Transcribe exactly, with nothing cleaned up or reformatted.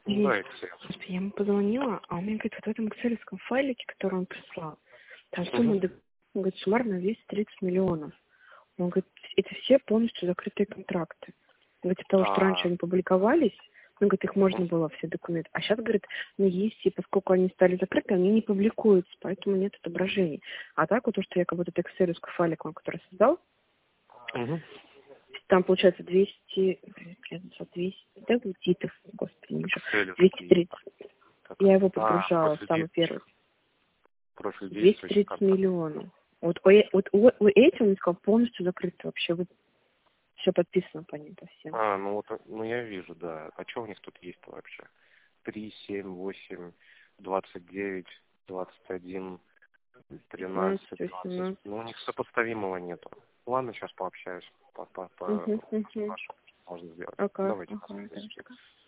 Ну, И, да, Excel. господи, я ему позвонила, а он мне говорит, вот в этом экселевском файлике, который он прислал, там сумма, Угу. д- он говорит, суммарно двести тридцать миллионов. Он говорит, это все полностью закрытые контракты. Он говорит, из-за того, что раньше А, они публиковались, он говорит, их можно мгм. было, все документы. А сейчас, говорит, ну есть, и поскольку они стали закрыты, они не публикуются, поэтому нет отображений. А так вот то, что я как будто этот экселевский файлик, он, который создал, Угу. там получается двести, двести, да, гитов, господи, не вижу, двести Excel. тридцать. Я его А, подгружала в профиль самый первый. действующих. Профиль двести действующих тридцать контактов. миллионов. Вот, у э- вот, у- у этим, он сказал, полностью закрыто вообще. Вот все подписано по ним, по всем. А, ну вот, ну я вижу, да. А что у них тут есть вообще? Три, семь, восемь, двадцать девять, двадцать один, тринадцать, пятнадцать, двадцать. восемнадцать. Ну, у них сопоставимого нету. Ладно, сейчас пообщаюсь. По, по, по, Угу, угу. спрашиваю, что можно сделать. Ага, Давайте ага, посмотрим. хорошо.